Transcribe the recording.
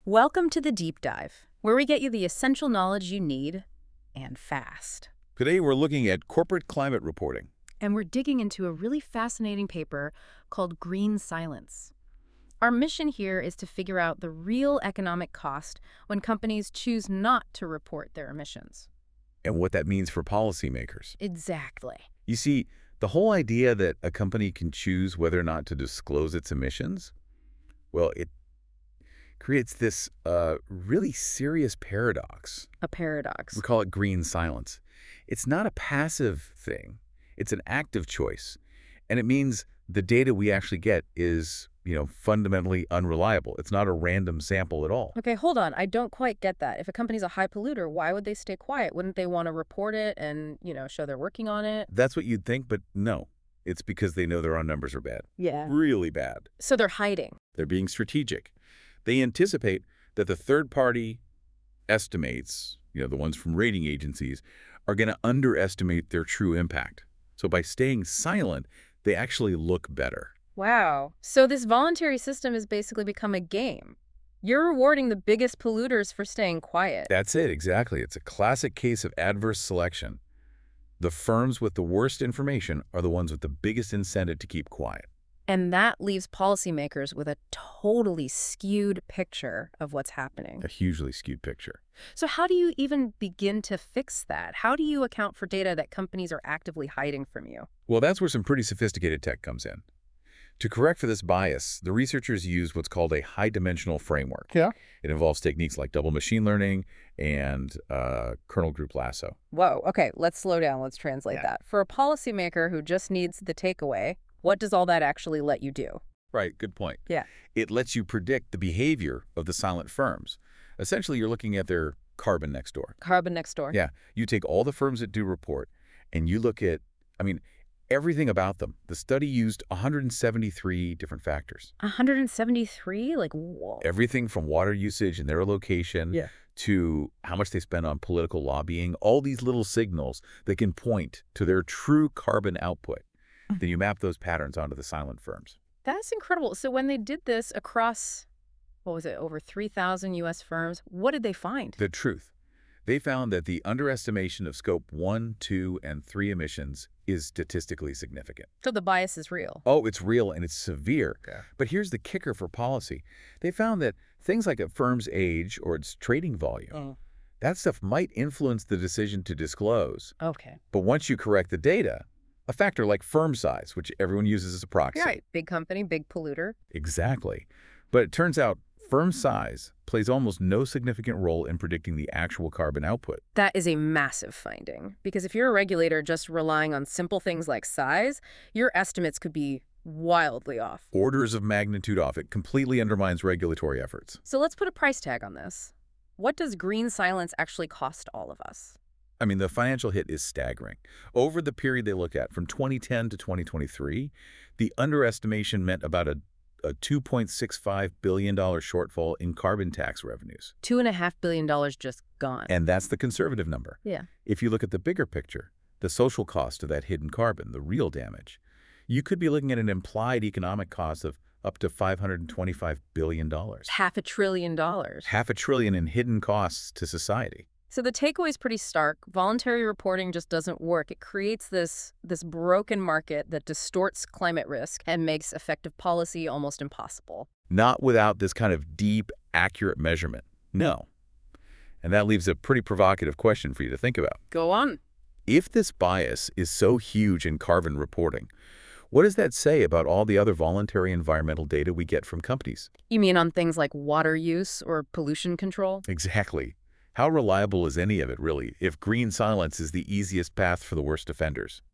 Welcome to the Deep Dive, where we get you the essential knowledge you need, and fast. Today we're looking at corporate climate reporting. And we're digging into a really fascinating paper called Green Silence. Our mission here is to figure out the real economic cost when companies choose not to report their emissions. And what that means for policymakers. Exactly. You see, the whole idea that a company can choose whether or not to disclose its emissions, well, it creates this really serious paradox. A paradox. We call it green silence. It's not a passive thing. It's an active choice. And it means the data we actually get is, fundamentally unreliable. It's not a random sample at all. Okay, hold on. I don't quite get that. If a company's a high polluter, why would they stay quiet? Wouldn't they want to report it and, show they're working on it? That's what you'd think, but no. It's because they know their own numbers are bad. Yeah. Really bad. So they're hiding. They're being strategic. They anticipate that the third-party estimates, the ones from rating agencies, are going to underestimate their true impact. So by staying silent, they actually look better. Wow. So this voluntary system has basically become a game. You're rewarding the biggest polluters for staying quiet. That's it, exactly. It's a classic case of adverse selection. The firms with the worst information are the ones with the biggest incentive to keep quiet. And that leaves policymakers with a totally skewed picture of what's happening. A hugely skewed picture. So how do you even begin to fix that? How do you account for data that companies are actively hiding from you? Well, that's where some pretty sophisticated tech comes in. To correct for this bias, the researchers use what's called a high-dimensional framework. Yeah. It involves techniques like double machine learning and kernel group lasso. Whoa, okay, let's slow down. Let's translate that. For a policymaker who just needs the takeaway, what does all that actually let you do? Right, good point. Yeah. It lets you predict the behavior of the silent firms. Essentially, you're looking at their carbon next door. Carbon next door. Yeah. You take all the firms that do report, and you look at, everything about them. The study used 173 different factors. 173? Like, whoa. Everything from water usage and their location to how much they spend on political lobbying, all these little signals that can point to their true carbon output. Then you map those patterns onto the silent firms. That's incredible. So when they did this across, over 3,000 U.S. firms, what did they find? The truth. They found that the underestimation of Scope 1, 2, and 3 emissions is statistically significant. So the bias is real. Oh, it's real and it's severe. Okay. But here's the kicker for policy. They found that things like a firm's age or its trading volume, that stuff might influence the decision to disclose. Okay. But once you correct the data, a factor like firm size, which everyone uses as a proxy. Right. Big company, big polluter. Exactly. But it turns out firm size plays almost no significant role in predicting the actual carbon output. That is a massive finding, because if you're a regulator just relying on simple things like size, your estimates could be wildly off. Orders of magnitude off. It completely undermines regulatory efforts. So let's put a price tag on this. What does green silence actually cost all of us? The financial hit is staggering. Over the period they look at, from 2010 to 2023, the underestimation meant about a $2.65 billion shortfall in carbon tax revenues. $2.5 billion just gone. And that's the conservative number. Yeah. If you look at the bigger picture, the social cost of that hidden carbon, the real damage, you could be looking at an implied economic cost of up to $525 billion. $500 billion. $500 billion in hidden costs to society. So the takeaway is pretty stark. Voluntary reporting just doesn't work. It creates this broken market that distorts climate risk and makes effective policy almost impossible. Not without this kind of deep, accurate measurement. No. And that leaves a pretty provocative question for you to think about. Go on. If this bias is so huge in carbon reporting, what does that say about all the other voluntary environmental data we get from companies? You mean on things like water use or pollution control? Exactly. How reliable is any of it, really, if green silence is the easiest path for the worst offenders?